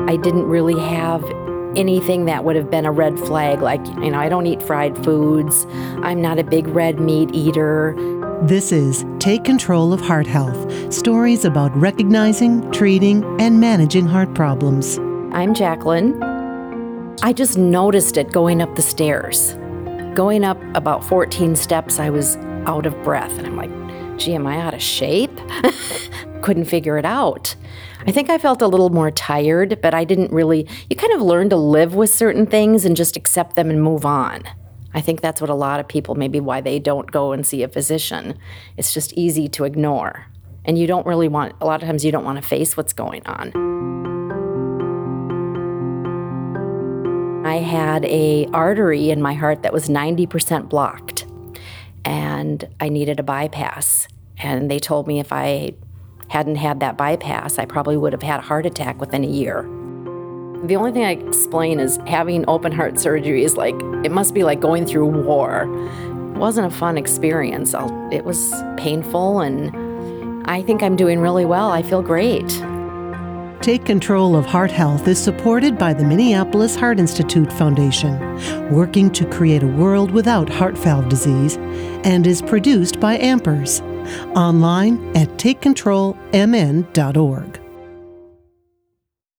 I didn't really have anything that would have been a red flag, like, I don't eat fried foods. I'm not a big red meat eater. This is Take Control of Heart Health, stories about recognizing, treating, and managing heart problems. I'm Jacqueline. I just noticed it going up the stairs. Going up about 14 steps, I was out of breath. And I'm like, gee, am I out of shape? Couldn't figure it out. I think I felt a little more tired, but I didn't really, you kind of learn to live with certain things and just accept them and move on. I think that's what a lot of people, maybe why they don't go and see a physician. It's just easy to ignore. And you don't really want, a lot of times you don't want to face what's going on. I had a artery in my heart that was 90% blocked, and I needed a bypass. And they told me if I hadn't had that bypass, I probably would have had a heart attack within a year. The only thing I explain is having open heart surgery is like, it must be like going through war. It wasn't a fun experience. It was painful, and I think I'm doing really well. I feel great. Take Control of Heart Health is supported by the Minneapolis Heart Institute Foundation, working to create a world without heart valve disease, and is produced by Ampers. Online at takecontrolmn.org.